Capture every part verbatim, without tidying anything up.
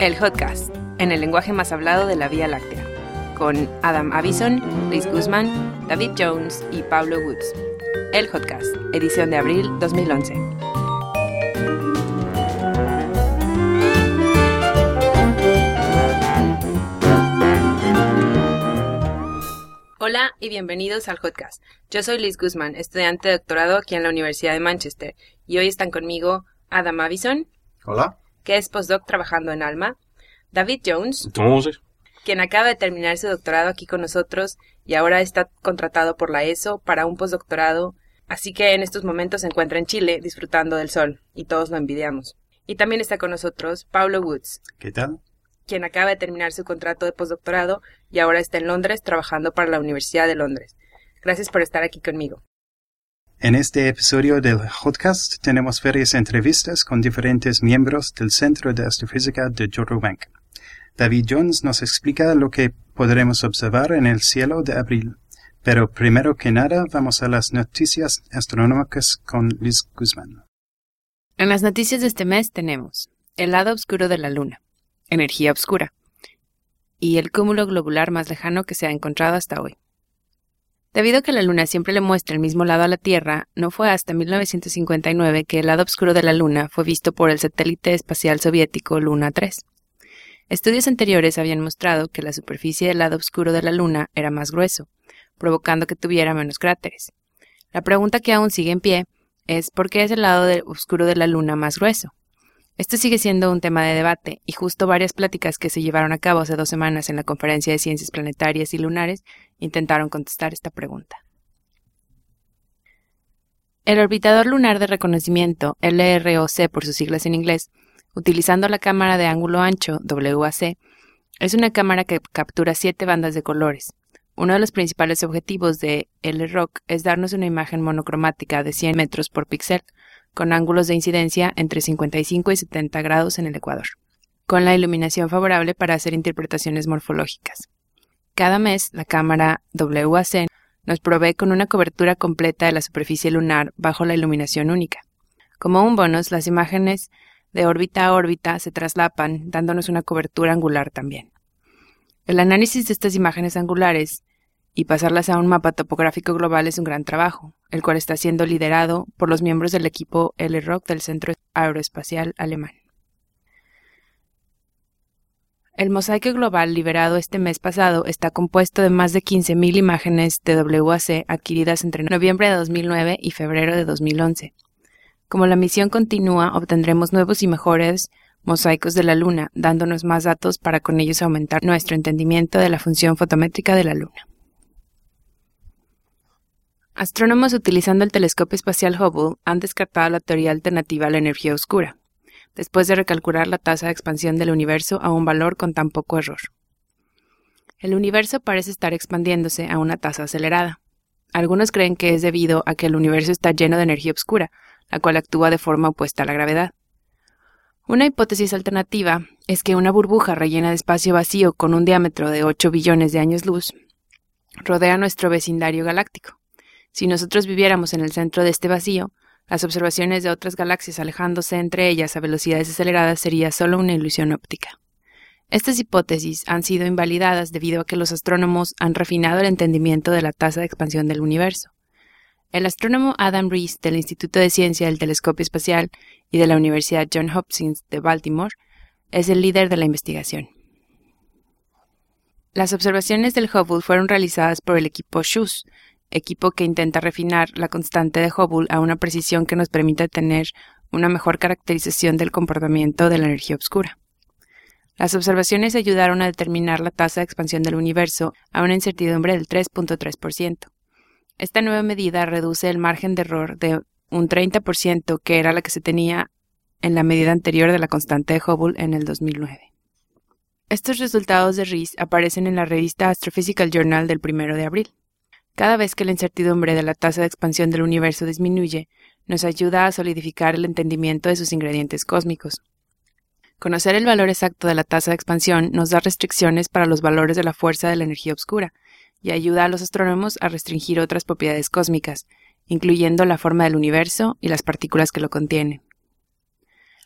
El Podcast, en el lenguaje más hablado de la Vía Láctea, con Adam Avison, Liz Guzmán, David Jones y Pablo Woods. El Podcast, edición de abril dos mil once. Hola y bienvenidos al Podcast. Yo soy Liz Guzmán, estudiante de doctorado aquí en la Universidad de Manchester, y hoy están conmigo Adam Avison. Hola. Que es postdoc trabajando en ALMA, David Jones, Entonces, quien acaba de terminar su doctorado aquí con nosotros y ahora está contratado por la E S O para un postdoctorado, así que en estos momentos se encuentra en Chile disfrutando del sol, y todos lo envidiamos. Y también está con nosotros Pablo Woods. ¿Qué tal? Quien acaba de terminar su contrato de postdoctorado y ahora está en Londres trabajando para la Universidad de Londres. Gracias por estar aquí conmigo. En este episodio del podcast tenemos varias entrevistas con diferentes miembros del Centro de Astrofísica de Jodrell Bank. David Jones nos explica lo que podremos observar en el cielo de abril. Pero primero que nada vamos a las noticias astronómicas con Liz Guzmán. En las noticias de este mes tenemos el lado oscuro de la Luna, energía oscura, y el cúmulo globular más lejano que se ha encontrado hasta hoy. Debido a que la Luna siempre le muestra el mismo lado a la Tierra, no fue hasta mil novecientos cincuenta y nueve que el lado oscuro de la Luna fue visto por el satélite espacial soviético Luna tres. Estudios anteriores habían mostrado que la superficie del lado oscuro de la Luna era más grueso, provocando que tuviera menos cráteres. La pregunta que aún sigue en pie es ¿por qué es el lado de- oscuro de la Luna más grueso? Esto sigue siendo un tema de debate, y justo varias pláticas que se llevaron a cabo hace dos semanas en la Conferencia de Ciencias Planetarias y Lunares intentaron contestar esta pregunta. El orbitador lunar de reconocimiento, L R O C por sus siglas en inglés, utilizando la cámara de ángulo ancho, W A C, es una cámara que captura siete bandas de colores. Uno de los principales objetivos de L R O C es darnos una imagen monocromática de cien metros por píxel, con ángulos de incidencia entre cincuenta y cinco y setenta grados en el ecuador, con la iluminación favorable para hacer interpretaciones morfológicas. Cada mes, la cámara W A C nos provee con una cobertura completa de la superficie lunar bajo la iluminación única. Como un bonus, las imágenes de órbita a órbita se traslapan, dándonos una cobertura angular también. El análisis de estas imágenes angulares y pasarlas a un mapa topográfico global es un gran trabajo, el cual está siendo liderado por los miembros del equipo L R O C del Centro Aeroespacial Alemán. El mosaico global liberado este mes pasado está compuesto de más de quince mil imágenes de W A C adquiridas entre noviembre de dos mil nueve y febrero de dos mil once. Como la misión continúa, obtendremos nuevos y mejores mosaicos de la Luna, dándonos más datos para con ellos aumentar nuestro entendimiento de la función fotométrica de la Luna. Astrónomos utilizando el telescopio espacial Hubble han descartado la teoría alternativa a la energía oscura, después de recalcular la tasa de expansión del universo a un valor con tan poco error. El universo parece estar expandiéndose a una tasa acelerada. Algunos creen que es debido a que el universo está lleno de energía oscura, la cual actúa de forma opuesta a la gravedad. Una hipótesis alternativa es que una burbuja rellena de espacio vacío con un diámetro de ocho billones de años luz rodea nuestro vecindario galáctico. Si nosotros viviéramos en el centro de este vacío, las observaciones de otras galaxias alejándose entre ellas a velocidades aceleradas sería solo una ilusión óptica. Estas hipótesis han sido invalidadas debido a que los astrónomos han refinado el entendimiento de la tasa de expansión del universo. El astrónomo Adam Rees del Instituto de Ciencia del Telescopio Espacial y de la Universidad Johns Hopkins de Baltimore es el líder de la investigación. Las observaciones del Hubble fueron realizadas por el equipo SHOES, equipo que intenta refinar la constante de Hubble a una precisión que nos permita tener una mejor caracterización del comportamiento de la energía oscura. Las observaciones ayudaron a determinar la tasa de expansión del universo a una incertidumbre del tres punto tres por ciento. Esta nueva medida reduce el margen de error de un treinta por ciento que era la que se tenía en la medida anterior de la constante de Hubble en el dos mil nueve. Estos resultados de Rees aparecen en la revista Astrophysical Journal del primero de abril. Cada vez que la incertidumbre de la tasa de expansión del universo disminuye, nos ayuda a solidificar el entendimiento de sus ingredientes cósmicos. Conocer el valor exacto de la tasa de expansión nos da restricciones para los valores de la fuerza de la energía oscura y ayuda a los astrónomos a restringir otras propiedades cósmicas, incluyendo la forma del universo y las partículas que lo contienen.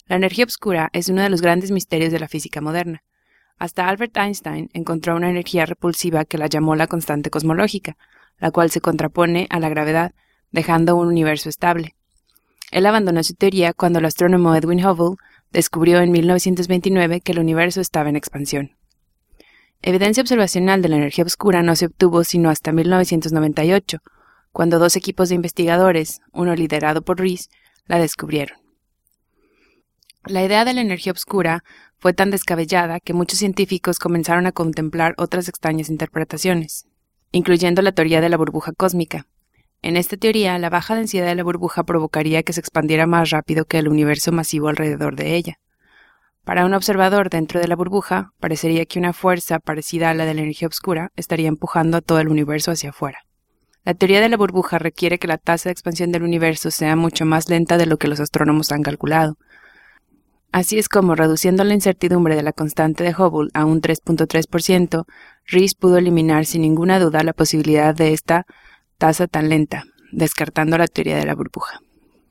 La energía oscura es uno de los grandes misterios de la física moderna. Hasta Albert Einstein encontró una energía repulsiva que la llamó la constante cosmológica, la cual se contrapone a la gravedad, dejando un universo estable. Él abandonó su teoría cuando el astrónomo Edwin Hubble descubrió en mil novecientos veintinueve que el universo estaba en expansión. Evidencia observacional de la energía oscura no se obtuvo sino hasta mil novecientos noventa y ocho, cuando dos equipos de investigadores, uno liderado por Rees, la descubrieron. La idea de la energía oscura fue tan descabellada que muchos científicos comenzaron a contemplar otras extrañas interpretaciones, incluyendo la teoría de la burbuja cósmica. En esta teoría, la baja densidad de la burbuja provocaría que se expandiera más rápido que el universo masivo alrededor de ella. Para un observador dentro de la burbuja, parecería que una fuerza parecida a la de la energía oscura estaría empujando a todo el universo hacia afuera. La teoría de la burbuja requiere que la tasa de expansión del universo sea mucho más lenta de lo que los astrónomos han calculado. Así es como, reduciendo la incertidumbre de la constante de Hubble a un tres punto tres por ciento, Rees pudo eliminar sin ninguna duda la posibilidad de esta tasa tan lenta, descartando la teoría de la burbuja.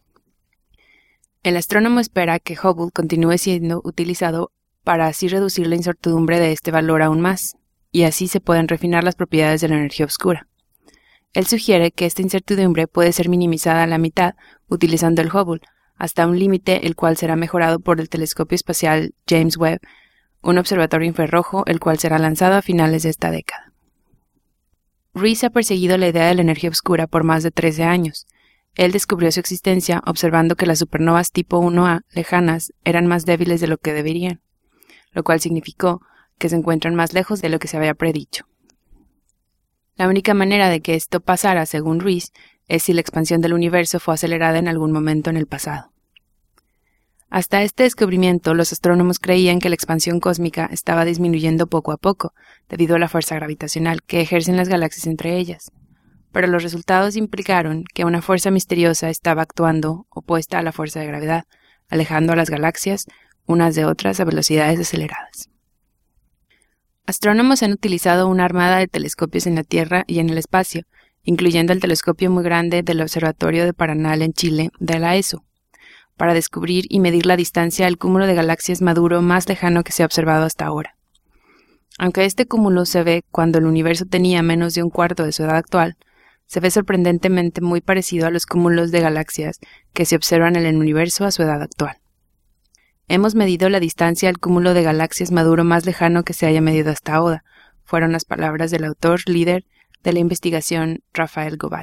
El astrónomo espera que Hubble continúe siendo utilizado para así reducir la incertidumbre de este valor aún más, y así se pueden refinar las propiedades de la energía oscura. Él sugiere que esta incertidumbre puede ser minimizada a la mitad utilizando el Hubble, hasta un límite el cual será mejorado por el telescopio espacial James Webb, un observatorio infrarrojo el cual será lanzado a finales de esta década. Rees ha perseguido la idea de la energía oscura por más de trece años. Él descubrió su existencia observando que las supernovas tipo uno A lejanas eran más débiles de lo que deberían, lo cual significó que se encuentran más lejos de lo que se había predicho. La única manera de que esto pasara, según Rees, es si la expansión del universo fue acelerada en algún momento en el pasado. Hasta este descubrimiento, los astrónomos creían que la expansión cósmica estaba disminuyendo poco a poco, debido a la fuerza gravitacional que ejercen las galaxias entre ellas. Pero los resultados implicaron que una fuerza misteriosa estaba actuando opuesta a la fuerza de gravedad, alejando a las galaxias unas de otras a velocidades aceleradas. Astrónomos han utilizado una armada de telescopios en la Tierra y en el espacio, incluyendo el telescopio muy grande del Observatorio de Paranal en Chile de la E S O, para descubrir y medir la distancia al cúmulo de galaxias maduro más lejano que se ha observado hasta ahora. Aunque este cúmulo se ve cuando el universo tenía menos de un cuarto de su edad actual, se ve sorprendentemente muy parecido a los cúmulos de galaxias que se observan en el universo a su edad actual. Hemos medido la distancia al cúmulo de galaxias maduro más lejano que se haya medido hasta ahora, fueron las palabras del autor líder de la investigación, Rafael Gobat.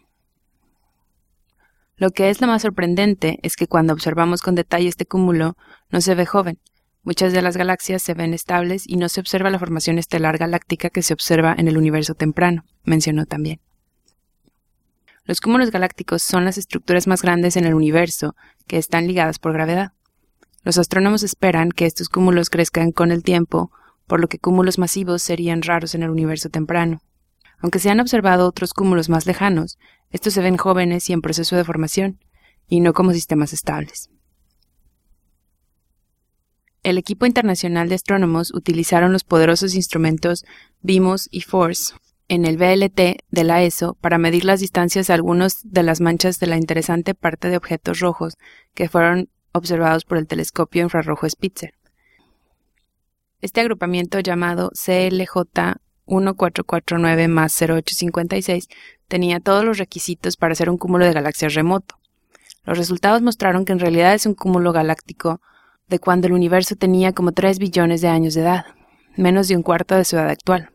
Lo que es lo más sorprendente es que cuando observamos con detalle este cúmulo, no se ve joven. Muchas de las galaxias se ven estables y no se observa la formación estelar galáctica que se observa en el universo temprano, mencionó también. Los cúmulos galácticos son las estructuras más grandes en el universo que están ligadas por gravedad. Los astrónomos esperan que estos cúmulos crezcan con el tiempo, por lo que cúmulos masivos serían raros en el universo temprano. Aunque se han observado otros cúmulos más lejanos, estos se ven jóvenes y en proceso de formación, y no como sistemas estables. El equipo internacional de astrónomos utilizaron los poderosos instrumentos BIMOS y FORCE en el V L T de la E S O para medir las distancias a algunas de las manchas de la interesante parte de objetos rojos que fueron observados por el telescopio infrarrojo Spitzer. Este agrupamiento llamado C L J uno cuatro cuatro nueve más cero ocho cinco seis tenía todos los requisitos para ser un cúmulo de galaxias remoto. Los resultados mostraron que en realidad es un cúmulo galáctico de cuando el universo tenía como tres billones de años de edad, menos de un cuarto de su edad actual.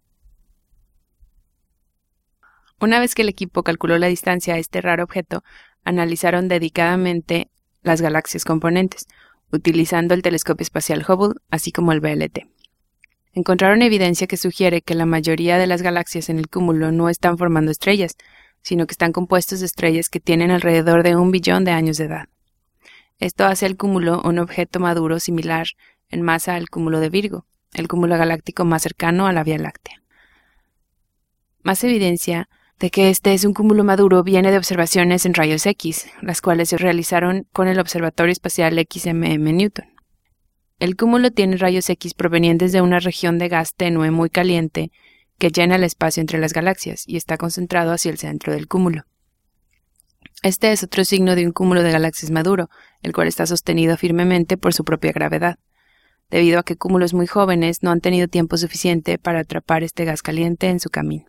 Una vez que el equipo calculó la distancia a este raro objeto, analizaron dedicadamente las galaxias componentes, utilizando el telescopio espacial Hubble, así como el V L T. Encontraron evidencia que sugiere que la mayoría de las galaxias en el cúmulo no están formando estrellas, sino que están compuestos de estrellas que tienen alrededor de un billón de años de edad. Esto hace al cúmulo un objeto maduro similar en masa al cúmulo de Virgo, el cúmulo galáctico más cercano a la Vía Láctea. Más evidencia de que este es un cúmulo maduro viene de observaciones en rayos X, las cuales se realizaron con el Observatorio Espacial X M M Newton. El cúmulo tiene rayos X provenientes de una región de gas tenue muy caliente que llena el espacio entre las galaxias y está concentrado hacia el centro del cúmulo. Este es otro signo de un cúmulo de galaxias maduro, el cual está sostenido firmemente por su propia gravedad, debido a que cúmulos muy jóvenes no han tenido tiempo suficiente para atrapar este gas caliente en su camino.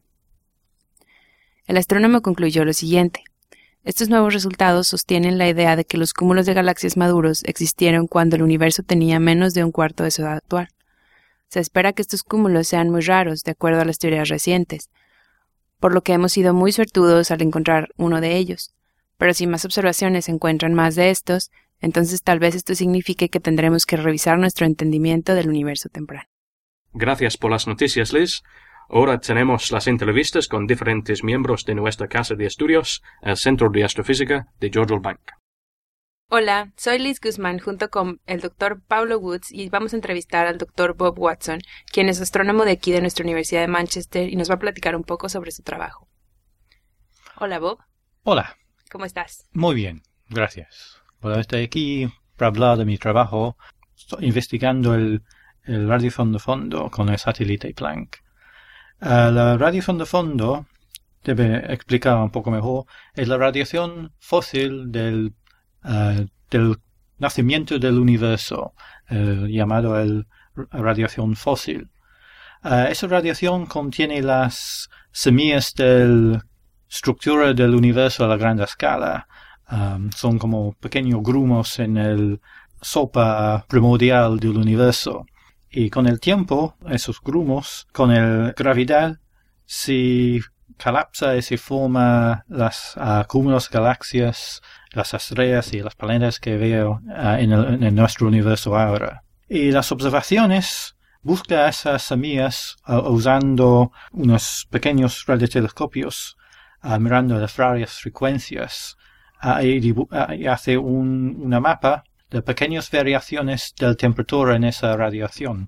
El astrónomo concluyó lo siguiente: estos nuevos resultados sostienen la idea de que los cúmulos de galaxias maduros existieron cuando el universo tenía menos de un cuarto de su edad actual. Se espera que estos cúmulos sean muy raros, de acuerdo a las teorías recientes, por lo que hemos sido muy suertudos al encontrar uno de ellos. Pero si más observaciones encuentran más de estos, entonces tal vez esto signifique que tendremos que revisar nuestro entendimiento del universo temprano. Gracias por las noticias, Liz. Ahora tenemos las entrevistas con diferentes miembros de nuestra casa de estudios, el Centro de Astrofísica de Jodrell Bank. Hola, soy Liz Guzmán junto con el doctor Paulo Woods y vamos a entrevistar al doctor Bob Watson, quien es astrónomo de aquí de nuestra Universidad de Manchester y nos va a platicar un poco sobre su trabajo. Hola, Bob. Hola. ¿Cómo estás? Muy bien, gracias. Bueno, estoy aquí para hablar de mi trabajo. Estoy investigando el, el radiofón de fondo con el satélite Planck. Uh, la radiación de fondo, debe explicar un poco mejor, es la radiación fósil del, uh, del nacimiento del universo, uh, llamado el radiación fósil. Uh, esa radiación contiene las semillas de la estructura del universo a la gran escala. Um, son como pequeños grumos en el sopa primordial del universo. Y con el tiempo, esos grumos, con la gravedad, se colapsa y se forma las uh, cúmulos galaxias, las estrellas y los planetas que veo uh, en, el, en nuestro universo ahora. Y las observaciones buscan esas semillas uh, usando unos pequeños radiotelescopios, uh, mirando las varias frecuencias, uh, y, uh, y hace un, una mapa de pequeñas variaciones de la temperatura en esa radiación.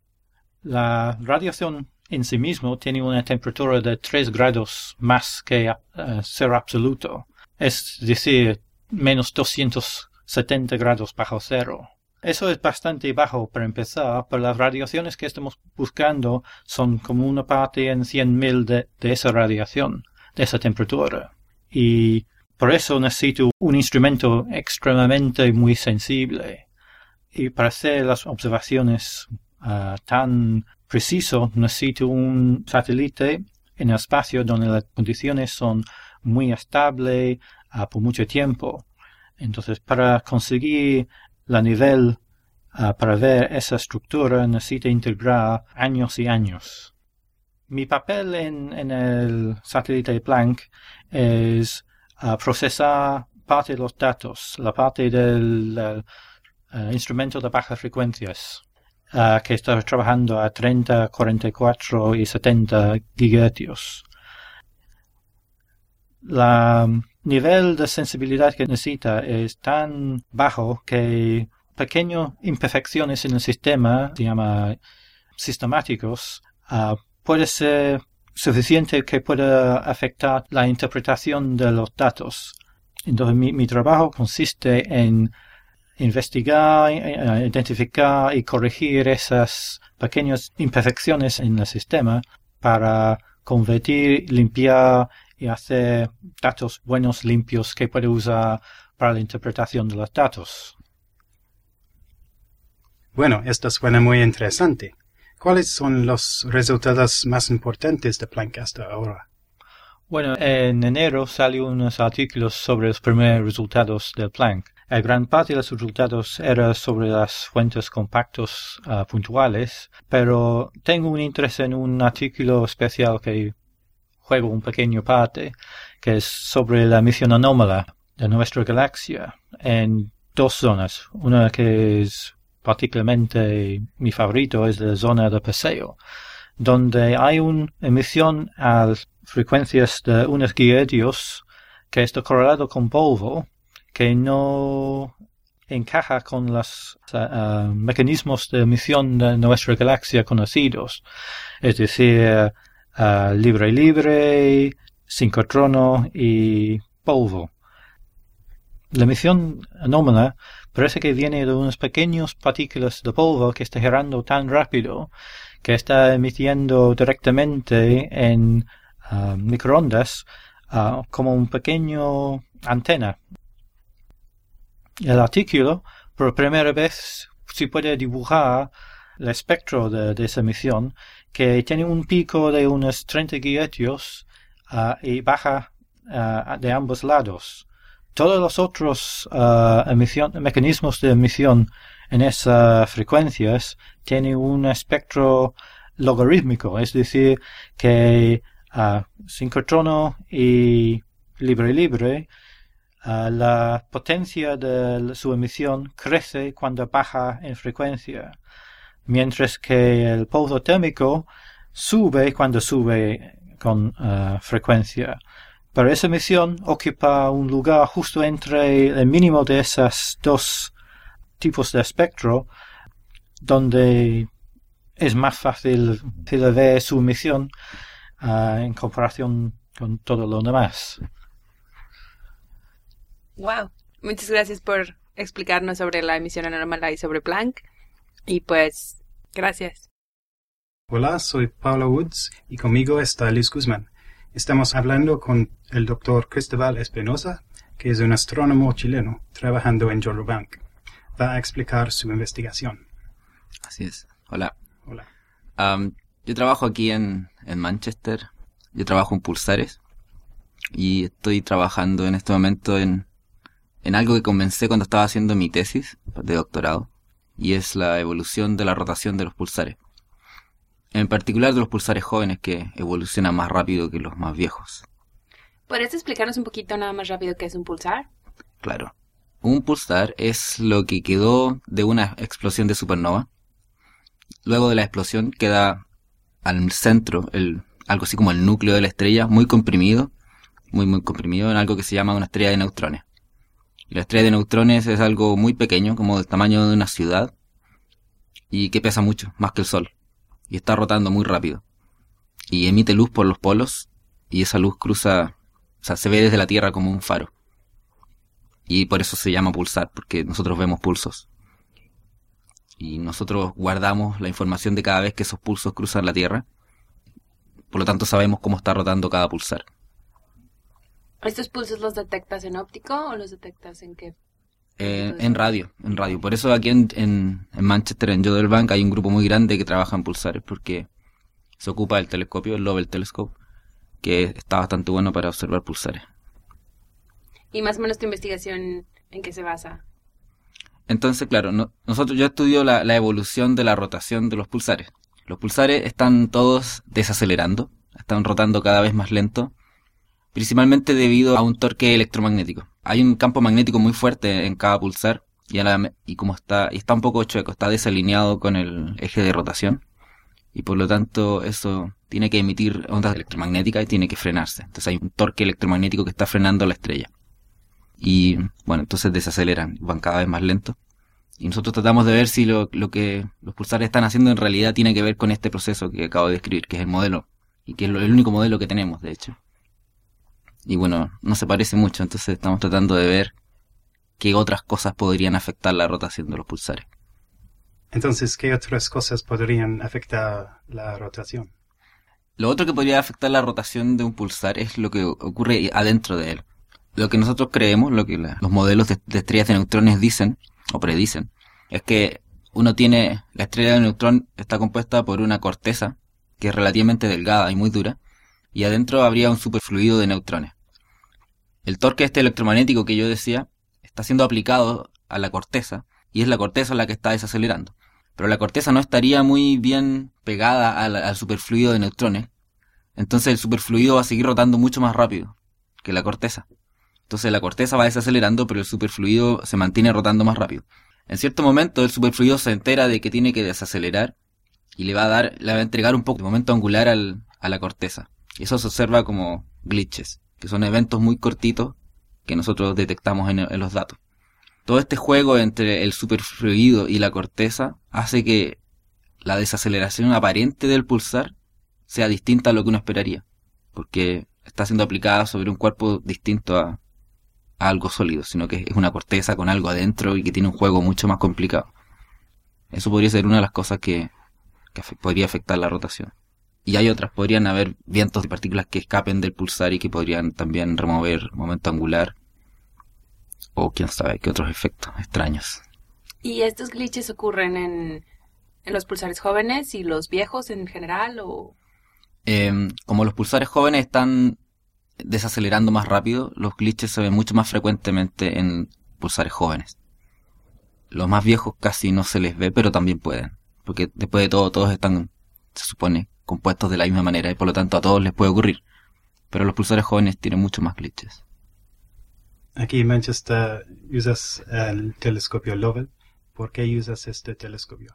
La radiación en sí mismo tiene una temperatura de tres grados más que uh, cero absoluto, es decir, menos doscientos setenta grados bajo cero. Eso es bastante bajo para empezar, pero las radiaciones que estamos buscando son como una parte en cien mil de, de esa radiación, de esa temperatura. Y por eso necesito un instrumento extremadamente muy sensible. Y para hacer las observaciones uh, tan precisas, necesito un satélite en el espacio donde las condiciones son muy estables uh, por mucho tiempo. Entonces, para conseguir la nivel uh, para ver esa estructura, necesito integrar años y años. Mi papel en, en el satélite Planck es Uh, procesar parte de los datos, la parte del uh, uh, instrumento de bajas frecuencias, uh, que está trabajando a treinta, cuarenta y cuatro y setenta gigahercios. La nivel de sensibilidad que necesita es tan bajo que pequeñas imperfecciones en el sistema, se llama sistemáticos, uh, puede ser suficiente que pueda afectar la interpretación de los datos. Entonces mi, mi trabajo consiste en investigar, identificar y corregir esas pequeñas imperfecciones en el sistema para convertir, limpiar y hacer datos buenos, limpios que puede usar para la interpretación de los datos. Bueno, esto suena muy interesante. ¿Cuáles son los resultados más importantes de Planck hasta ahora? Bueno, en enero salió unos artículos sobre los primeros resultados del Planck. La gran parte de los resultados era sobre las fuentes compactos uh, puntuales, pero tengo un interés en un artículo especial que juego un pequeño parte, que es sobre la emisión anómala de nuestra galaxia en dos zonas. Una que es particularmente mi favorito es la zona de Paseo, donde hay una emisión a frecuencias de unos gigahercios que está correlado con polvo, que no encaja con los uh, mecanismos de emisión de nuestra galaxia conocidos, es decir, uh, libre libre, sincrotrono y polvo. La emisión anómala parece que viene de unas pequeñas partículas de polvo que está girando tan rápido que está emitiendo directamente en uh, microondas uh, como un pequeño antena. El artículo, por primera vez, se puede dibujar el espectro de, de esa emisión, que tiene un pico de unos treinta gigahercios uh, y baja uh, de ambos lados. Todos los otros uh, emisión, mecanismos de emisión en esas frecuencias tienen un espectro logarítmico, es decir, que uh, sincrotrono y libre-libre, uh, la potencia de su emisión crece cuando baja en frecuencia, mientras que el pulso térmico sube cuando sube con uh, frecuencia. Pero esa emisión ocupa un lugar justo entre el mínimo de esos dos tipos de espectro, donde es más fácil de ver su emisión uh, en comparación con todo lo demás. Wow, muchas gracias por explicarnos sobre la emisión anómala y sobre Planck. Y pues, gracias. Hola, soy Paula Woods y conmigo está Luis Guzmán. Estamos hablando con el doctor Cristóbal Espinosa, que es un astrónomo chileno trabajando en Jodrell Bank. Va a explicar su investigación. Así es. Hola. Hola. Um, yo trabajo aquí en, en Manchester. Yo trabajo en pulsares. Y estoy trabajando en este momento en, en algo que comencé cuando estaba haciendo mi tesis de doctorado. Y es la evolución de la rotación de los pulsares. En particular de los pulsares jóvenes, que evolucionan más rápido que los más viejos. ¿Podrías explicarnos un poquito nada más rápido qué es un pulsar? Claro. Un pulsar es lo que quedó de una explosión de supernova. Luego de la explosión queda al centro, el, algo así como el núcleo de la estrella, muy comprimido, muy muy comprimido en algo que se llama una estrella de neutrones. Y la estrella de neutrones es algo muy pequeño, como del tamaño de una ciudad, y que pesa mucho, más que el Sol. Y está rotando muy rápido. Y emite luz por los polos, y esa luz cruza, o sea, se ve desde la Tierra como un faro. Y por eso se llama pulsar, porque nosotros vemos pulsos. Y nosotros guardamos la información de cada vez que esos pulsos cruzan la Tierra. Por lo tanto, sabemos cómo está rotando cada pulsar. ¿Estos pulsos los detectas en óptico o los detectas en qué? Eh, en radio, en radio. Por eso aquí en, en, en Manchester, en Jodrell Bank, hay un grupo muy grande que trabaja en pulsares, porque se ocupa del telescopio, el Lovell Telescope, que está bastante bueno para observar pulsares. ¿Y más o menos tu investigación en qué se basa? Entonces, claro, no, nosotros yo estudio la, la evolución de la rotación de los pulsares. Los pulsares están todos desacelerando, están rotando cada vez más lento, principalmente debido a un torque electromagnético. Hay un campo magnético muy fuerte en cada pulsar y, a la, y como está y está un poco chueco, está desalineado con el eje de rotación y por lo tanto eso tiene que emitir ondas electromagnéticas y tiene que frenarse. Entonces hay un torque electromagnético que está frenando la estrella. Y bueno, entonces desaceleran, van cada vez más lentos. Y nosotros tratamos de ver si lo, lo que los pulsares están haciendo en realidad tiene que ver con este proceso que acabo de describir, que es el modelo, y que es el único modelo que tenemos, de hecho. Y bueno, no se parece mucho, entonces estamos tratando de ver qué otras cosas podrían afectar la rotación de los pulsares. Entonces, ¿qué otras cosas podrían afectar la rotación? Lo otro que podría afectar la rotación de un pulsar es lo que ocurre adentro de él. Lo que nosotros creemos, lo que la, los modelos de, de estrellas de neutrones dicen, o predicen, es que uno tiene, la estrella de neutrón está compuesta por una corteza, que es relativamente delgada y muy dura, y adentro habría un superfluido de neutrones. El torque este electromagnético que yo decía, está siendo aplicado a la corteza, y es la corteza la que está desacelerando. Pero la corteza no estaría muy bien pegada al, al superfluido de neutrones, entonces el superfluido va a seguir rotando mucho más rápido que la corteza. Entonces la corteza va desacelerando, pero el superfluido se mantiene rotando más rápido. En cierto momento el superfluido se entera de que tiene que desacelerar y le va a dar, le va a entregar un poco de momento angular al, a la corteza. Y eso se observa como glitches, que son eventos muy cortitos que nosotros detectamos en, en los datos. Todo este juego entre el superfluido y la corteza hace que la desaceleración aparente del pulsar sea distinta a lo que uno esperaría, porque está siendo aplicada sobre un cuerpo distinto a, a algo sólido, sino que es una corteza con algo adentro y que tiene un juego mucho más complicado. Eso podría ser una de las cosas que, que podría afectar la rotación. Y hay otras, podrían haber vientos de partículas que escapen del pulsar y que podrían también remover momento angular. O quién sabe qué otros efectos extraños. ¿Y estos glitches ocurren en, en los pulsares jóvenes y los viejos en general? O Eh, como los pulsares jóvenes están desacelerando más rápido, los glitches se ven mucho más frecuentemente en pulsares jóvenes. Los más viejos casi no se les ve, pero también pueden. Porque después de todo, todos están, se supone, compuestos de la misma manera y por lo tanto a todos les puede ocurrir. Pero los pulsares jóvenes tienen mucho más glitches. Aquí en Manchester usas el telescopio Lovell. ¿Por qué usas este telescopio?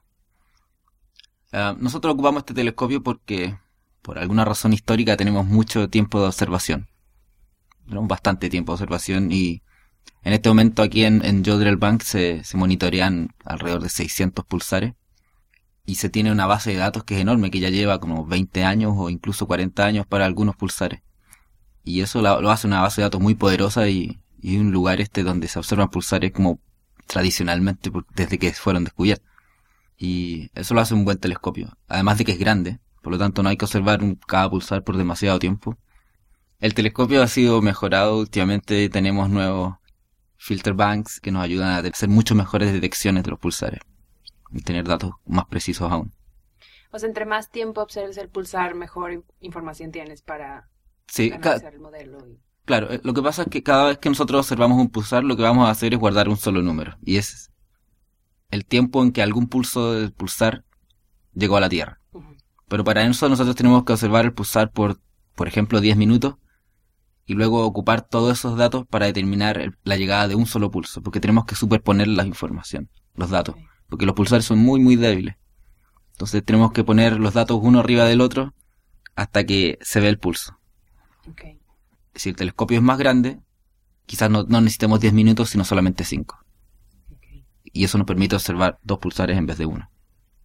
Uh, nosotros ocupamos este telescopio porque por alguna razón histórica tenemos mucho tiempo de observación. Tenemos bastante tiempo de observación y en este momento aquí en, en Jodrell Bank se, se monitorean alrededor de seiscientos pulsares y se tiene una base de datos que es enorme, que ya lleva como veinte años o incluso cuarenta años para algunos pulsares. Y eso lo, lo hace una base de datos muy poderosa y, y un lugar este donde se observan pulsares como tradicionalmente desde que fueron descubiertos. Y eso lo hace un buen telescopio, además de que es grande, por lo tanto no hay que observar un, cada pulsar por demasiado tiempo. El telescopio ha sido mejorado, últimamente tenemos nuevos filter banks que nos ayudan a hacer mucho mejores detecciones de los pulsares y tener datos más precisos aún. O sea, entre más tiempo observes el pulsar, mejor información tienes para sí, analizar ca- el modelo. Y... Claro, lo que pasa es que cada vez que nosotros observamos un pulsar, lo que vamos a hacer es guardar un solo número, y es el tiempo en que algún pulso del pulsar llegó a la Tierra. Uh-huh. Pero para eso nosotros tenemos que observar el pulsar por, por ejemplo, diez minutos, y luego ocupar todos esos datos para determinar el, la llegada de un solo pulso, porque tenemos que superponer la información, los datos, Okay. porque los pulsares son muy, muy débiles. Entonces tenemos que poner los datos uno arriba del otro hasta que se ve el pulso. Okay. Si el telescopio es más grande, quizás no, no necesitemos diez minutos, sino solamente cinco. Okay. Y eso nos permite observar dos pulsares en vez de uno.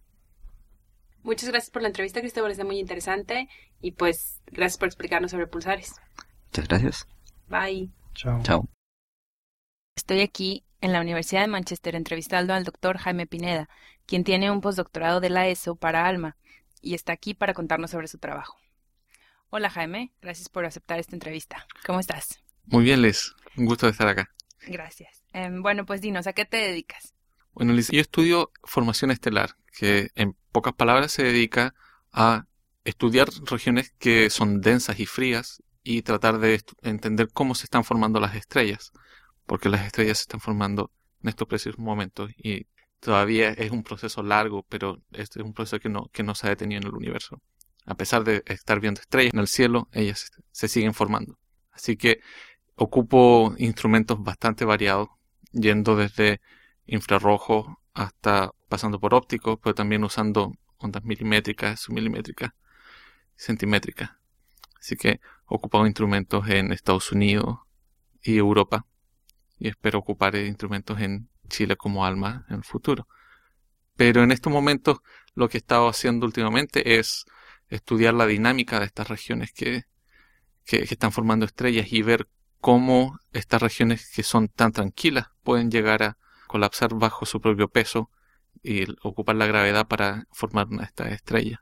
Muchas gracias por la entrevista, Cristóbal, está muy interesante. Y pues, gracias por explicarnos sobre pulsares. Muchas gracias. Bye. Chao. Chao. Estoy aquí en la Universidad de Manchester entrevistando al doctor Jaime Pineda, quien tiene un postdoctorado de la ESO para ALMA y está aquí para contarnos sobre su trabajo. Hola Jaime, gracias por aceptar esta entrevista. ¿Cómo estás? Muy bien, Liz. Un gusto de estar acá. Gracias. Eh, bueno, pues dinos, ¿a qué te dedicas? Bueno, Liz, yo estudio formación estelar, que en pocas palabras se dedica a estudiar regiones que son densas y frías y tratar de entender cómo se están formando las estrellas, porque las estrellas se están formando en estos precisos momentos y todavía es un proceso largo, pero este es un proceso que no, que no se ha detenido en el universo. A pesar de estar viendo estrellas en el cielo, ellas se siguen formando. Así que ocupo instrumentos bastante variados, yendo desde infrarrojo hasta pasando por ópticos, pero también usando ondas milimétricas, submilimétricas, centimétricas. Así que he ocupado instrumentos en Estados Unidos y Europa y espero ocupar instrumentos en Chile como ALMA en el futuro. Pero en estos momentos lo que he estado haciendo últimamente es estudiar la dinámica de estas regiones que, que, que están formando estrellas y ver cómo estas regiones que son tan tranquilas pueden llegar a colapsar bajo su propio peso y ocupar la gravedad para formar una de estas estrellas.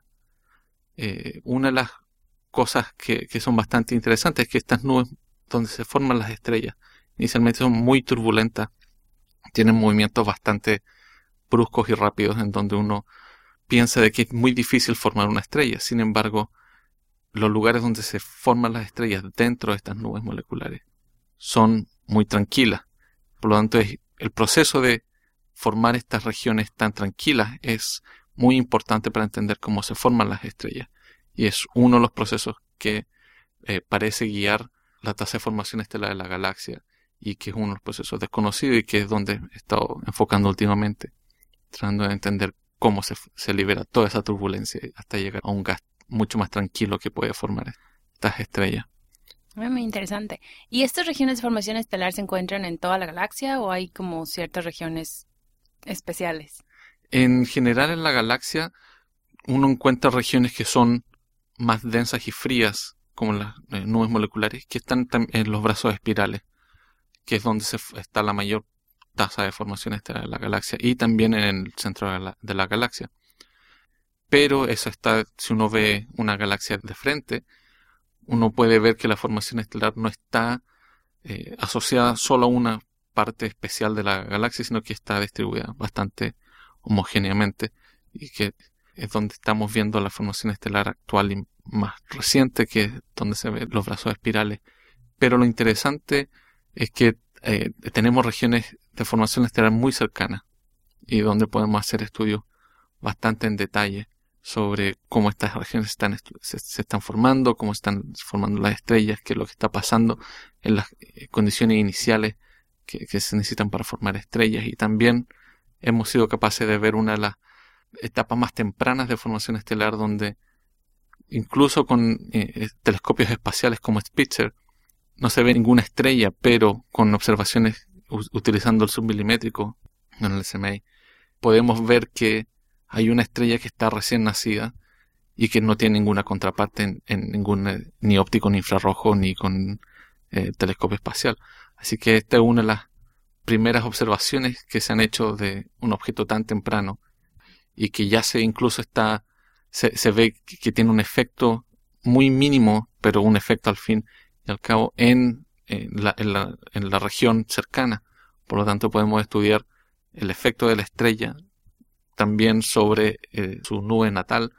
Eh, una de las cosas que, que son bastante interesantes es que estas nubes donde se forman las estrellas inicialmente son muy turbulentas, tienen movimientos bastante bruscos y rápidos en donde uno piensa de que es muy difícil formar una estrella. Sin embargo, los lugares donde se forman las estrellas dentro de estas nubes moleculares son muy tranquilas. Por lo tanto, es, el proceso de formar estas regiones tan tranquilas es muy importante para entender cómo se forman las estrellas. Y es uno de los procesos que eh, parece guiar la tasa de formación estelar de la galaxia y que es uno de los procesos desconocidos y que es donde he estado enfocando últimamente, tratando de entender cómo se, se libera toda esa turbulencia hasta llegar a un gas mucho más tranquilo que puede formar estas estrellas. Muy interesante. ¿Y estas regiones de formación estelar se encuentran en toda la galaxia o hay como ciertas regiones especiales? En general en la galaxia uno encuentra regiones que son más densas y frías, como las eh, nubes moleculares, que están en los brazos espirales, que es donde se, está la mayor tasa de formación estelar de la galaxia y también en el centro de la, de la galaxia. pero eso está, si uno ve una galaxia de frente, uno puede ver que la formación estelar no está eh, asociada solo a una parte especial de la galaxia, sino que está distribuida bastante homogéneamente, y que es donde estamos viendo la formación estelar actual y más reciente, que es donde se ven los brazos espirales. Pero lo interesante es que eh, tenemos regiones de formación estelar muy cercanas y donde podemos hacer estudios bastante en detalle sobre cómo estas regiones están se, se están formando, cómo están formando las estrellas, qué es lo que está pasando en las condiciones iniciales que, que se necesitan para formar estrellas. Y también hemos sido capaces de ver una de las etapas más tempranas de formación estelar, donde incluso con eh, telescopios espaciales como Spitzer no se ve ninguna estrella, pero con observaciones utilizando el submilimétrico en el S M A podemos ver que hay una estrella que está recién nacida y que no tiene ninguna contraparte en, en ningún eh, ni óptico, ni infrarrojo, ni con eh, telescopio espacial. Así que esta es una de las primeras observaciones que se han hecho de un objeto tan temprano y que ya se incluso está se, se ve que, que tiene un efecto muy mínimo, pero un efecto al fin y al cabo en, en, la, en, la, en la región cercana. Por lo tanto, podemos estudiar el efecto de la estrella también sobre eh, su nube natal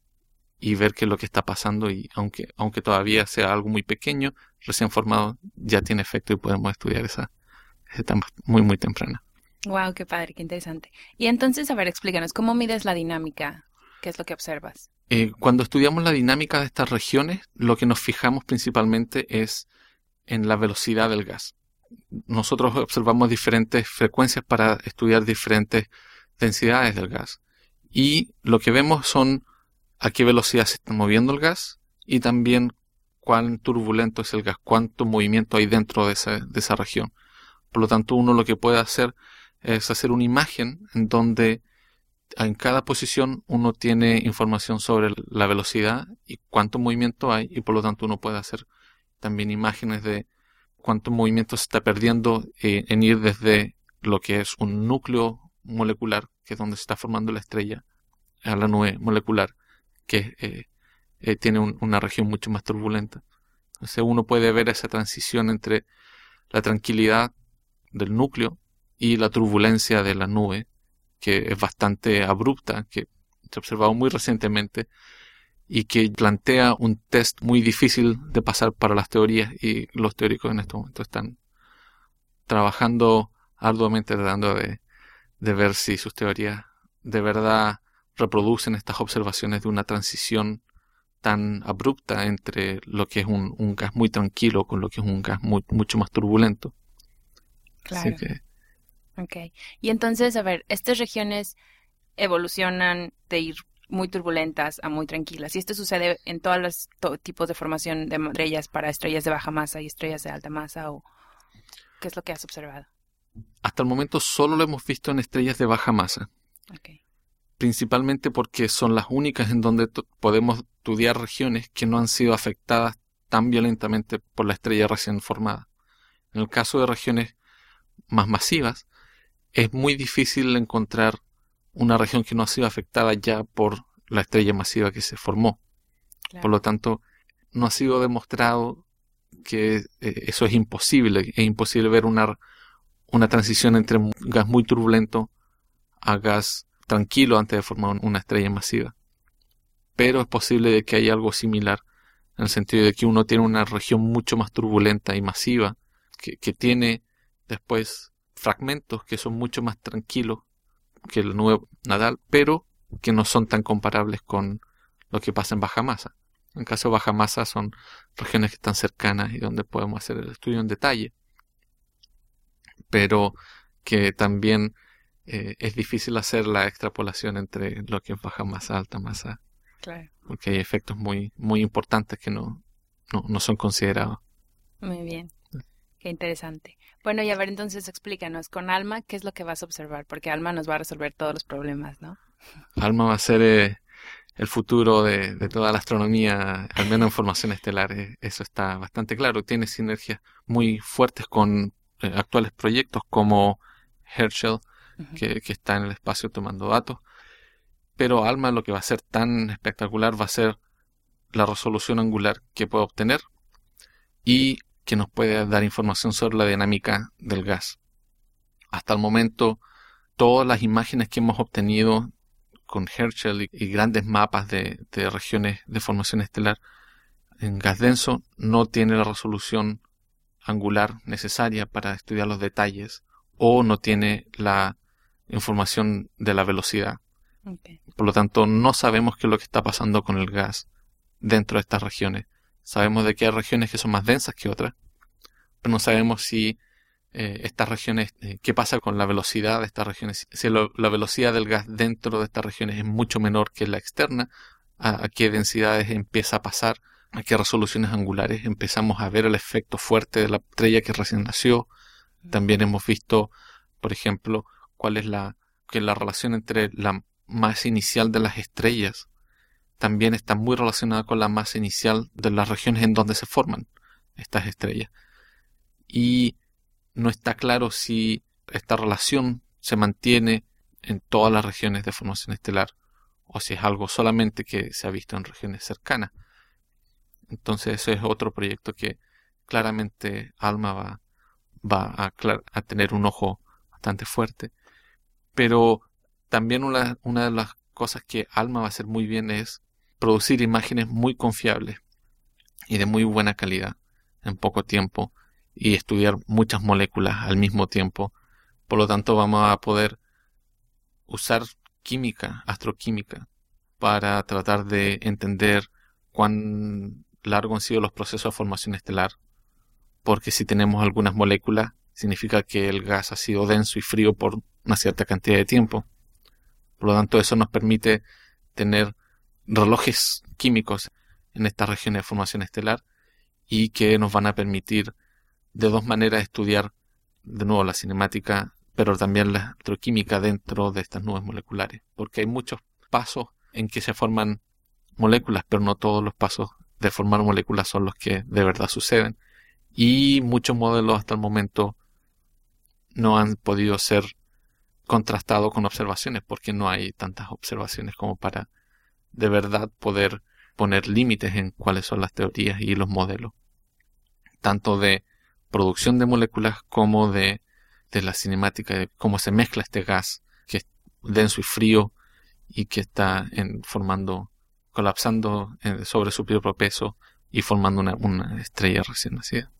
y ver qué es lo que está pasando, y aunque aunque todavía sea algo muy pequeño, recién formado, ya tiene efecto y podemos estudiar esa, esa etapa muy muy temprana. Wow, qué padre, qué interesante. Y entonces, a ver, explícanos, ¿cómo mides la dinámica? ¿Qué es lo que observas? Eh, cuando estudiamos la dinámica de estas regiones, lo que nos fijamos principalmente es en la velocidad del gas. Nosotros observamos diferentes frecuencias para estudiar diferentes densidades del gas. Y lo que vemos son a qué velocidad se está moviendo el gas y también cuán turbulento es el gas, cuánto movimiento hay dentro de esa, de esa región. Por lo tanto, uno lo que puede hacer es hacer una imagen en donde en cada posición uno tiene información sobre la velocidad y cuánto movimiento hay, y por lo tanto uno puede hacer también imágenes de cuánto movimiento se está perdiendo eh, en ir desde lo que es un núcleo molecular, que es donde se está formando la estrella, a la nube molecular, que eh, eh, tiene un, una región mucho más turbulenta. Entonces uno puede ver esa transición entre la tranquilidad del núcleo y la turbulencia de la nube, que es bastante abrupta, que se ha observado muy recientemente y que plantea un test muy difícil de pasar para las teorías, y los teóricos en este momento están trabajando arduamente tratando de, de ver si sus teorías de verdad reproducen estas observaciones de una transición tan abrupta entre lo que es un, un gas muy tranquilo con lo que es un gas muy, mucho más turbulento. Claro. Así que, Ok. Y entonces, a ver, estas regiones evolucionan de ir muy turbulentas a muy tranquilas. Y esto sucede en todos los to- tipos de formación de estrellas, para estrellas de baja masa y estrellas de alta masa, ¿o qué es lo que has observado? hasta el momento solo lo hemos visto en estrellas de baja masa. Okay. Principalmente porque son las únicas en donde t- podemos estudiar regiones que no han sido afectadas tan violentamente por la estrella recién formada. En el caso de regiones más masivas, es muy difícil encontrar una región que no ha sido afectada ya por la estrella masiva que se formó. Claro. Por lo tanto, no ha sido demostrado que eh, eso es imposible. Es imposible ver una, una transición entre un gas muy turbulento a gas tranquilo antes de formar una estrella masiva. Pero es posible de que haya algo similar, en el sentido de que uno tiene una región mucho más turbulenta y masiva, que, que tiene después fragmentos que son mucho más tranquilos que el nube natal, pero que no son tan comparables con lo que pasa en baja masa. En caso de baja masa son regiones que están cercanas y donde podemos hacer el estudio en detalle, pero que también eh, es difícil hacer la extrapolación entre lo que es baja masa, alta masa, Claro. porque hay efectos muy, muy importantes que no, no, no son considerados. Muy bien. Qué interesante. Bueno, y a ver, entonces explícanos, con ALMA, ¿qué es lo que vas a observar? Porque ALMA nos va a resolver todos los problemas, ¿no? ALMA va a ser eh, el futuro de, de toda la astronomía, al menos en formación estelar. Eh, eso está bastante claro. Tiene sinergias muy fuertes con eh, actuales proyectos como Herschel, Uh-huh. que, que está en el espacio tomando datos. pero ALMA lo que va a ser tan espectacular va a ser la resolución angular que puede obtener y que nos puede dar información sobre la dinámica del gas. Hasta el momento, todas las imágenes que hemos obtenido con Herschel y, y grandes mapas de, de regiones de formación estelar en gas denso no tiene la resolución angular necesaria para estudiar los detalles o no tiene la información de la velocidad. Okay. Por lo tanto, no sabemos qué es lo que está pasando con el gas dentro de estas regiones. Sabemos de que hay regiones que son más densas que otras, pero no sabemos si eh, estas regiones, eh, qué pasa con la velocidad de estas regiones. Si lo, la velocidad del gas dentro de estas regiones es mucho menor que la externa, a, a qué densidades empieza a pasar, a qué resoluciones angulares empezamos a ver el efecto fuerte de la estrella que recién nació. También hemos visto, por ejemplo, cuál es la, que la relación entre la masa inicial de las estrellas también está muy relacionada con la masa inicial de las regiones en donde se forman estas estrellas. Y no está claro si esta relación se mantiene en todas las regiones de formación estelar o si es algo solamente que se ha visto en regiones cercanas. Entonces ese es otro proyecto que claramente ALMA va, va a, a tener un ojo bastante fuerte. Pero también una, una de las cosas que ALMA va a hacer muy bien es producir imágenes muy confiables y de muy buena calidad en poco tiempo y estudiar muchas moléculas al mismo tiempo. Por lo tanto, vamos a poder usar química, astroquímica, para tratar de entender cuán largos han sido los procesos de formación estelar. Porque si tenemos algunas moléculas, significa que el gas ha sido denso y frío por una cierta cantidad de tiempo. Por lo tanto, eso nos permite tener relojes químicos en estas regiones de formación estelar y que nos van a permitir de dos maneras estudiar de nuevo la cinemática, pero también la astroquímica dentro de estas nubes moleculares, porque hay muchos pasos en que se forman moléculas, pero no todos los pasos de formar moléculas son los que de verdad suceden, y muchos modelos hasta el momento no han podido ser contrastados con observaciones, porque no hay tantas observaciones como para de verdad poder poner límites en cuáles son las teorías y los modelos, tanto de producción de moléculas como de, de la cinemática, de cómo se mezcla este gas que es denso y frío y que está en, formando, colapsando en, sobre su propio peso y formando una, una estrella recién nacida.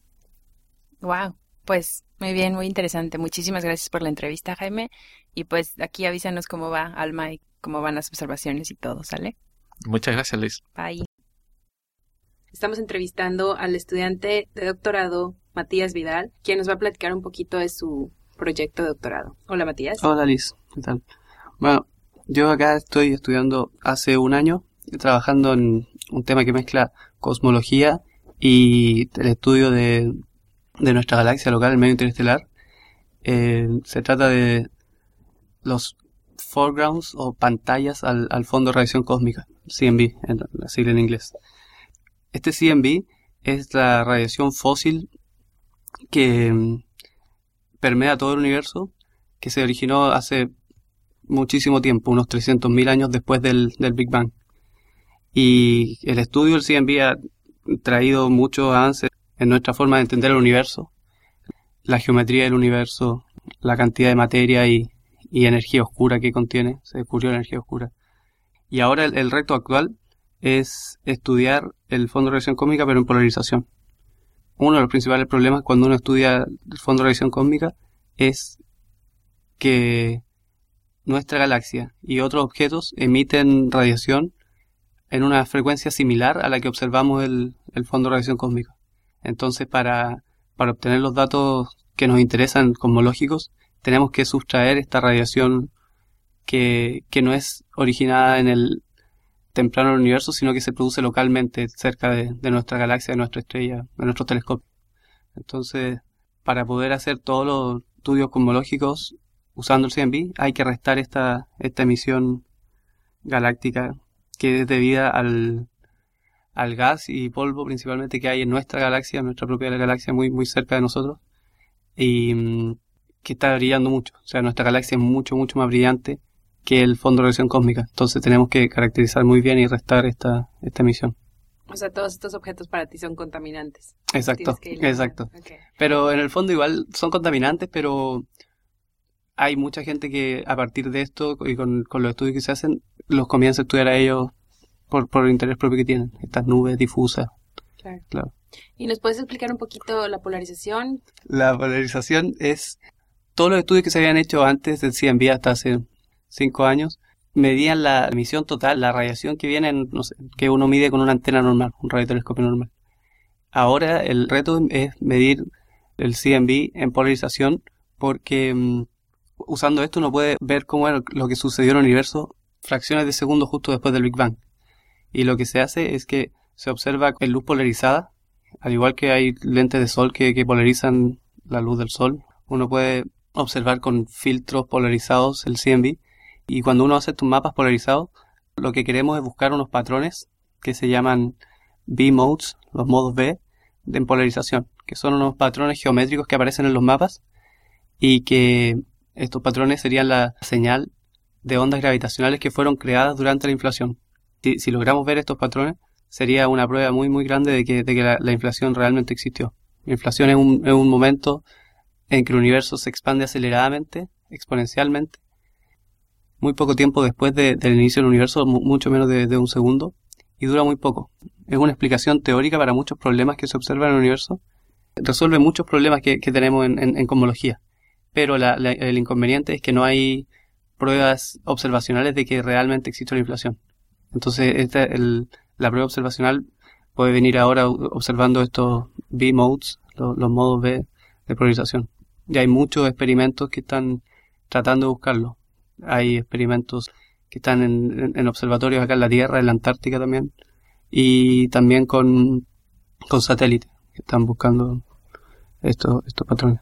Wow, pues muy bien, muy interesante. Muchísimas gracias por la entrevista, Jaime. Y pues aquí avísanos cómo va ALMA y cómo van las observaciones y todo, ¿sale? Muchas gracias, Liz. Bye. Estamos entrevistando al estudiante de doctorado Matías Vidal, quien nos va a platicar un poquito de su proyecto de doctorado. Hola, Matías. Hola, Liz. ¿Qué tal? Bueno, yo acá estoy estudiando hace un año, trabajando en un tema que mezcla cosmología y el estudio de, de nuestra galaxia local, el medio interestelar. Eh, se trata de los foregrounds o pantallas al, al fondo de radiación cósmica, C M B, en la sigla en inglés. Este C M B es la radiación fósil que um, permea todo el universo, que se originó hace muchísimo tiempo, unos trescientos mil años después del, del Big Bang. Y el estudio del C M B ha traído muchos avances en nuestra forma de entender el universo, la geometría del universo, la cantidad de materia y, y energía oscura que contiene. Se descubrió la energía oscura. Y ahora el, el reto actual es estudiar el fondo de radiación cósmica, pero en polarización. Uno de los principales problemas cuando uno estudia el fondo de radiación cósmica es que nuestra galaxia y otros objetos emiten radiación en una frecuencia similar a la que observamos el, el fondo de radiación cósmica. Entonces, para, para obtener los datos que nos interesan cosmológicos, tenemos que sustraer esta radiación que, que no es originada en el temprano del universo, sino que se produce localmente cerca de, de nuestra galaxia, de nuestra estrella, de nuestro telescopio. Entonces, para poder hacer todos los estudios cosmológicos usando el C M B, hay que restar esta, esta emisión galáctica que es debida al, al gas y polvo principalmente que hay en nuestra galaxia, en nuestra propia galaxia muy, muy cerca de nosotros, y mmm, que está brillando mucho. O sea, nuestra galaxia es mucho, mucho más brillante que el fondo de radiación cósmica. Entonces tenemos que caracterizar muy bien y restar esta, esta emisión. O sea, todos estos objetos para ti son contaminantes. Exacto, Tienes que eliminar. exacto. Okay. Pero en el fondo igual son contaminantes, pero hay mucha gente que a partir de esto y con, con los estudios que se hacen, los comienza a estudiar a ellos por, por el interés propio que tienen. Estas nubes difusas. Claro. Claro. ¿Y nos puedes explicar un poquito la polarización? La polarización es todos los estudios que se habían hecho antes del C M B hasta hace cinco años. Medían la emisión total, la radiación que viene, en, no sé, que uno mide con una antena normal, un radiotelescopio normal. Ahora el reto es medir el C M B en polarización porque um, usando esto uno puede ver cómo es lo que sucedió en el universo fracciones de segundo justo después del Big Bang. Y lo que se hace es que se observa en luz polarizada, al igual que hay lentes de sol que, que polarizan la luz del sol. Uno puede observar con filtros polarizados el C M B. Y cuando uno hace estos mapas polarizados, lo que queremos es buscar unos patrones que se llaman B-modes, los modos B, de polarización, que son unos patrones geométricos que aparecen en los mapas y que estos patrones serían la señal de ondas gravitacionales que fueron creadas durante la inflación. Si, si logramos ver estos patrones, sería una prueba muy muy grande de que, de que la, la inflación realmente existió. La inflación es un, es un momento en que el universo se expande aceleradamente, exponencialmente, muy poco tiempo después de, del inicio del universo, mucho menos de, de un segundo, y dura muy poco. Es una explicación teórica para muchos problemas que se observan en el universo. Resuelve muchos problemas que, que tenemos en, en, en cosmología. Pero la, la, el inconveniente es que no hay pruebas observacionales de que realmente existe una inflación. Entonces, esta, el, la prueba observacional puede venir ahora observando estos B-modes, los, los modos B de polarización. Y hay muchos experimentos que están tratando de buscarlo. Hay experimentos que están en, en, en observatorios acá en la Tierra, en la Antártica también, y también con, con satélites que están buscando estos, estos patrones.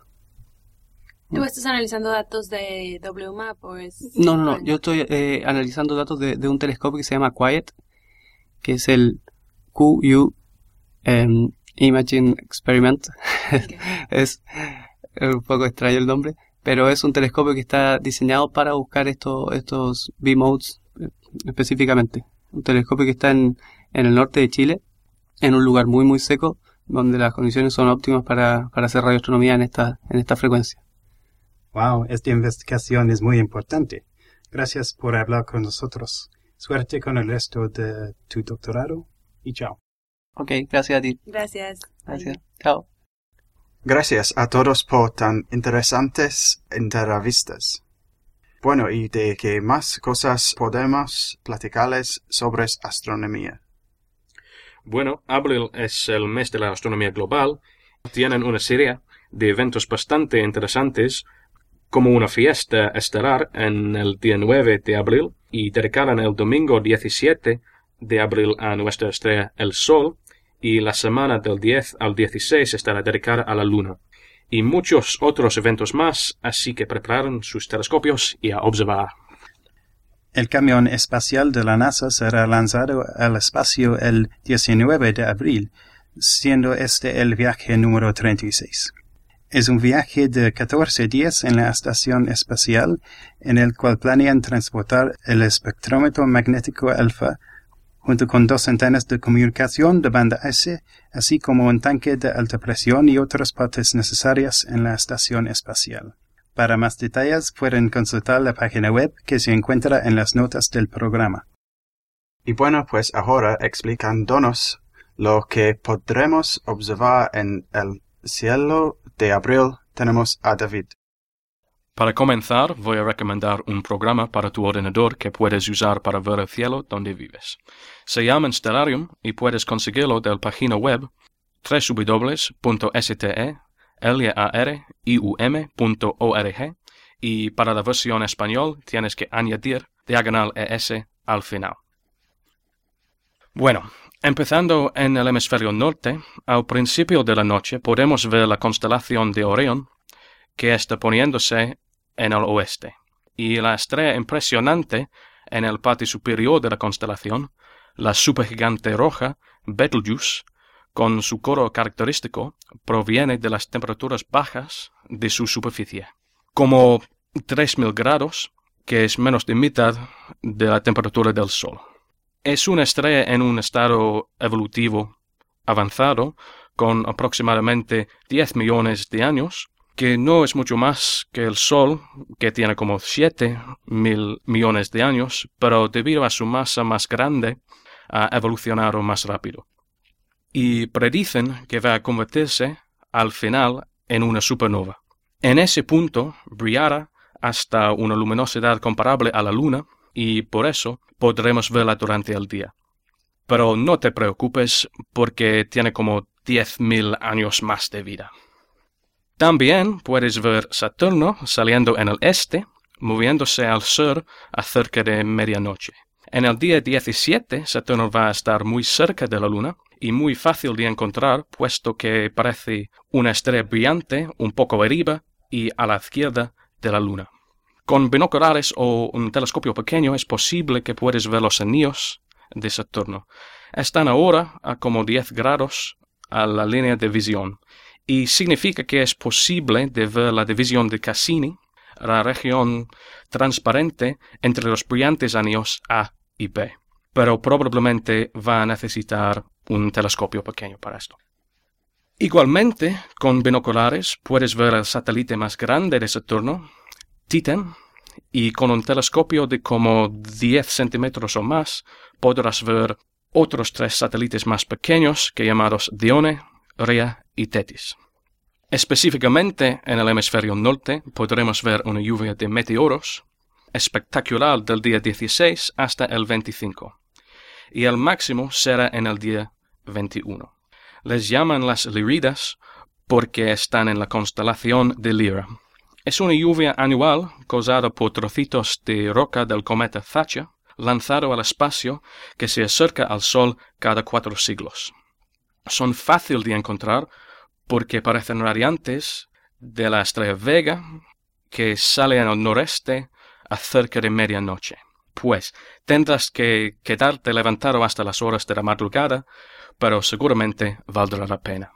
¿Tú estás analizando datos de W MAP o es...? No, no, no. Yo estoy eh, analizando datos de, de un telescopio que se llama QUIET, que es el Q U um, Imaging Experiment. Okay. Es un poco extraño el nombre, pero es un telescopio que está diseñado para buscar estos, estos B-modes específicamente. Un telescopio que está en, en el norte de Chile, en un lugar muy muy seco, donde las condiciones son óptimas para, para hacer radioastronomía en esta, en esta frecuencia. Wow, esta investigación es muy importante. Gracias por hablar con nosotros. Suerte con el resto de tu doctorado y chao. Ok, gracias a ti. Gracias. Gracias. Chao. Gracias a todos por tan interesantes entrevistas. Bueno, ¿y de qué más cosas podemos platicarles sobre astronomía? Bueno, abril es el mes de la astronomía global. Tienen una serie de eventos bastante interesantes, como una fiesta estelar en el día nueve de abril y dedicaran el domingo diecisiete de abril a nuestra estrella el Sol, y la semana del diez al dieciséis estará dedicada a la Luna, y muchos otros eventos más, así que preparen sus telescopios y a observar. El camión espacial de la NASA será lanzado al espacio el diecinueve de abril, siendo este el viaje número treinta y seis. Es un viaje de catorce días en la estación espacial, en el cual planean transportar el espectrómetro magnético alfa, junto con dos antenas de comunicación de banda S, así como un tanque de alta presión y otras partes necesarias en la estación espacial. Para más detalles pueden consultar la página web que se encuentra en las notas del programa. Y bueno, pues ahora explicándonos lo que podremos observar en el cielo de abril, tenemos a David. Para comenzar, voy a recomendar un programa para tu ordenador que puedes usar para ver el cielo donde vives. Se llama Stellarium y puedes conseguirlo de la página web doble u doble u doble u punto stellarium punto org, y para la versión español tienes que añadir diagonal es al final. Bueno, empezando en el hemisferio norte, al principio de la noche podemos ver la constelación de Orión, que está poniéndose en el oeste, y la estrella impresionante en el parte superior de la constelación, la supergigante roja Betelgeuse, con su color característico, proviene de las temperaturas bajas de su superficie. Como tres mil grados, que es menos de mitad de la temperatura del Sol. Es una estrella en un estado evolutivo avanzado, con aproximadamente diez millones de años, que no es mucho más que el Sol, que tiene como siete mil millones de años, pero debido a su masa más grande, ha evolucionado más rápido. Y predicen que va a convertirse, al final, en una supernova. En ese punto, brillará hasta una luminosidad comparable a la Luna, y por eso podremos verla durante el día. Pero no te preocupes, porque tiene como diez mil años más de vida. También puedes ver Saturno saliendo en el este, moviéndose al sur a cerca de medianoche. En el día diecisiete, Saturno va a estar muy cerca de la Luna y muy fácil de encontrar, puesto que parece una estrella brillante un poco arriba y a la izquierda de la Luna. Con binoculares o un telescopio pequeño es posible que puedas ver los anillos de Saturno. Están ahora a como diez grados a la línea de visión, y significa que es posible de ver la división de Cassini, la región transparente entre los brillantes anillos A y B. Pero probablemente va a necesitar un telescopio pequeño para esto. Igualmente, con binoculares puedes ver el satélite más grande de Saturno, Titan, y con un telescopio de como diez centímetros o más podrás ver otros tres satélites más pequeños que llamados Dione, Rhea y Tetis. Específicamente en el hemisferio norte podremos ver una lluvia de meteoros espectacular del día dieciséis hasta el veinticinco, y el máximo será en el día veintiuno. Les llaman las Lyridas porque están en la constelación de Lyra. Es una lluvia anual causada por trocitos de roca del cometa Thatcher, lanzado al espacio que se acerca al Sol cada cuatro siglos. Son fáciles de encontrar porque parecen radiantes de la estrella Vega, que sale en el noreste a cerca de medianoche. Pues tendrás que quedarte levantado hasta las horas de la madrugada, pero seguramente valdrá la pena.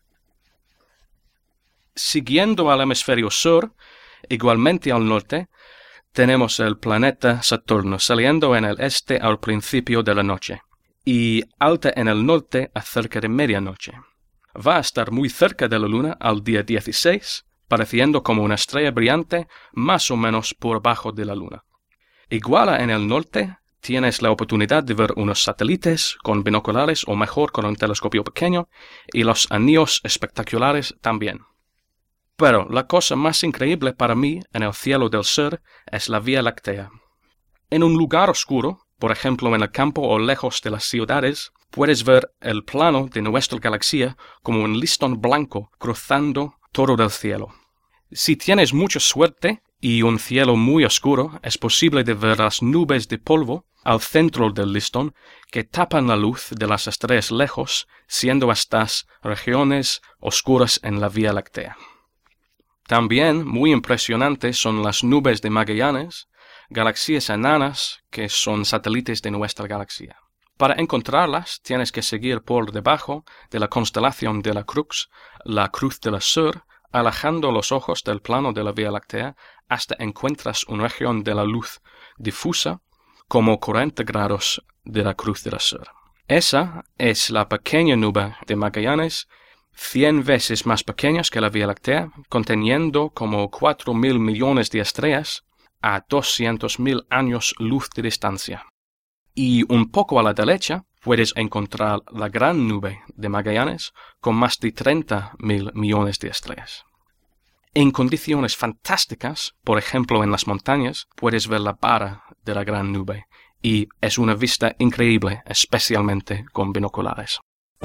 Siguiendo al hemisferio sur, igualmente al norte, tenemos el planeta Saturno saliendo en el este al principio de la noche y alta en el norte a cerca de medianoche. Va a estar muy cerca de la Luna al día dieciséis, pareciendo como una estrella brillante más o menos por bajo de la Luna. Igual en el norte, tienes la oportunidad de ver unos satélites con binoculares o mejor con un telescopio pequeño y los anillos espectaculares también. Pero la cosa más increíble para mí en el cielo del sur es la Vía Láctea. En un lugar oscuro, por ejemplo en el campo o lejos de las ciudades, puedes ver el plano de nuestra galaxia como un listón blanco cruzando todo el cielo. Si tienes mucha suerte y un cielo muy oscuro, es posible de ver las nubes de polvo al centro del listón que tapan la luz de las estrellas lejos, siendo estas regiones oscuras en la Vía Láctea. También muy impresionantes son las nubes de Magallanes, galaxias enanas que son satélites de nuestra galaxia. Para encontrarlas tienes que seguir por debajo de la constelación de la Crux, la Cruz de la Sur, alejando los ojos del plano de la Vía Láctea hasta encuentras una región de la luz difusa como cuarenta grados de la Cruz de la Sur. Esa es la pequeña nube de Magallanes, cien veces más pequeñas que la Vía Láctea, conteniendo como cuatro mil millones de estrellas a doscientos mil años luz de distancia. Y un poco a la derecha puedes encontrar la gran nube de Magallanes con más de treinta mil millones de estrellas. En condiciones fantásticas, por ejemplo en las montañas, puedes ver la vara de la gran nube, y es una vista increíble, especialmente con binoculares.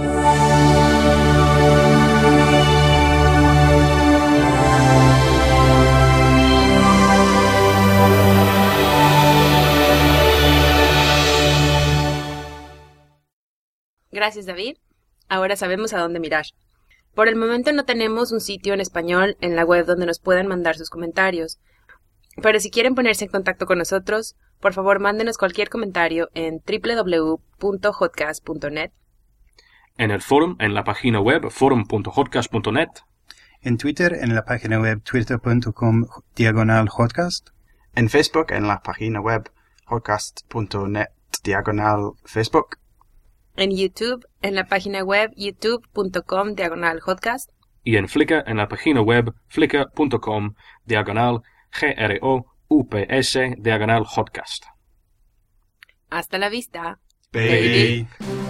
Gracias, David. Ahora sabemos a dónde mirar. Por el momento no tenemos un sitio en español en la web donde nos puedan mandar sus comentarios, pero si quieren ponerse en contacto con nosotros, por favor mándenos cualquier comentario en doble u doble u doble u punto hotcast punto net, en el forum en la página web forum punto hotcast punto net, en Twitter en la página web twitter punto com diagonal hotcast, En Facebook, en la página web hotcast punto net diagonal Facebook. En YouTube, en la página web youtube.com diagonal hotcast. Y en Flickr, en la página web flickr.com diagonal G-R-O-U-P-S diagonal hotcast. Hasta la vista, Baby.